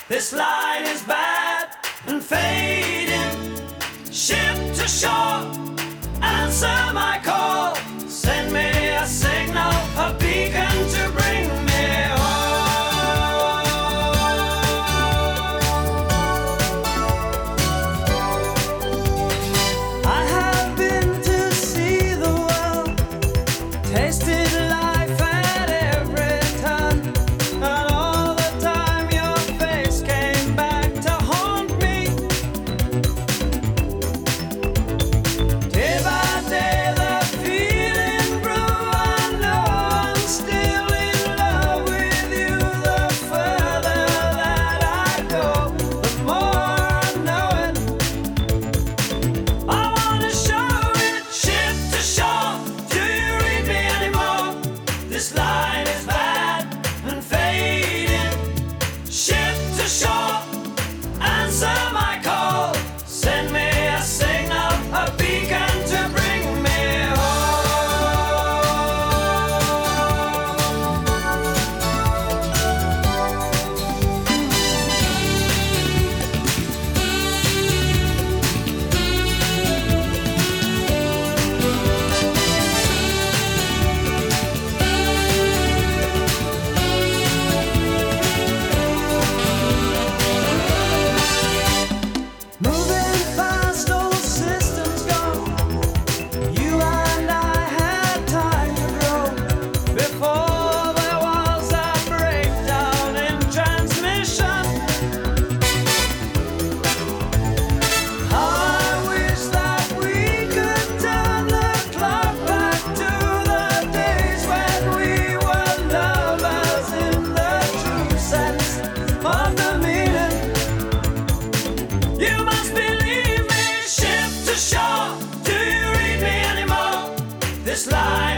This line is bad and fading. Ship to shore, answer my call. Send me a signal, a beacon to bring me home. I have been to see the world, tasted life at every turn, and all the time your face came back to haunt me. Day by day the feeling grew. I know I'm still in love with you. The further that I go, the more I know it. I wanna show it. Ship to shore, do you read me anymore? This line is bad and fading. Ship to shore, answer my call. Send me a signal, a beacon to bring me moving fast, old systems gone. You and I had time to grow before there was a breakdown in transmission. How I wish that we could turn the clock back to the days when we were lovers in the true sense of the meaning. You must believe me. Ship to shore, do you read me anymore? This line